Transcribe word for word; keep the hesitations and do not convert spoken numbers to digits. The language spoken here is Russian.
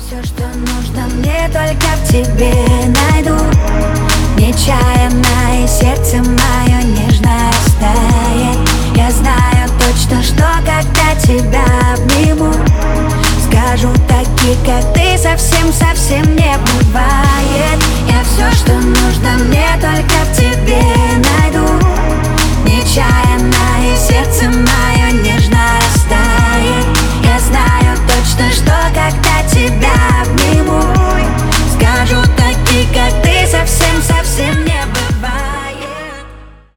Все, что нужно мне, только в тебе найду. Нечаянно и сердце мое нежно растает. Я знаю точно, что когда тебя обниму, скажу, такие как ты совсем-совсем не бывает.